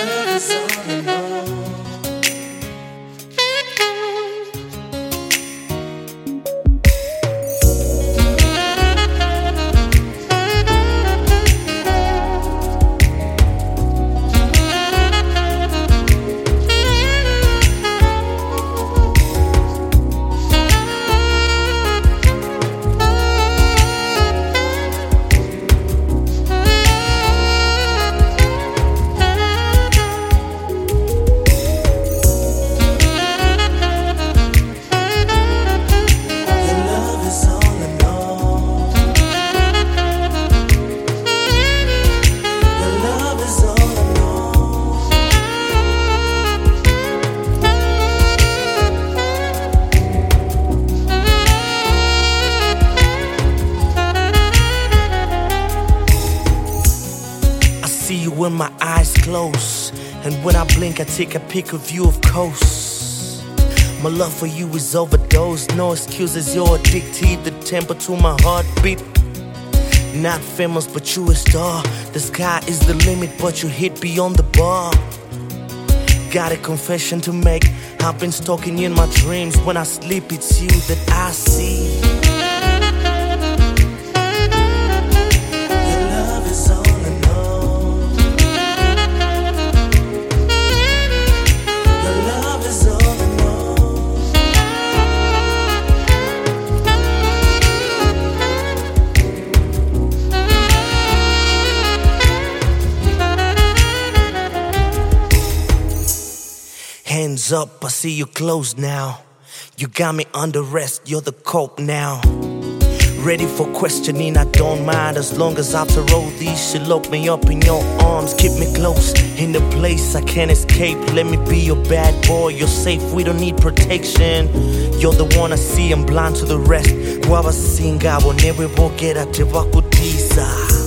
love is all I know. See you when my eyes close, and when I blink I take a pic of you, of course. My love for you is overdosed, no excuses, you're addicted. The tempo to my heartbeat. Not famous but you a star. The sky is the limit but you hit beyond the bar. Got a confession to make. I've been stalking you in my dreams. When I sleep it's you that I see. Hands up, I see you close now. You got me under arrest, you're the cope now. Ready for questioning, I don't mind. As long as after all these, you lock me up in your arms. Keep me close, in the place I can't escape. Let me be your bad boy, you're safe, we don't need protection. You're the one I see, I'm blind to the rest. Wabasingabo, never forget, I te wakutiza.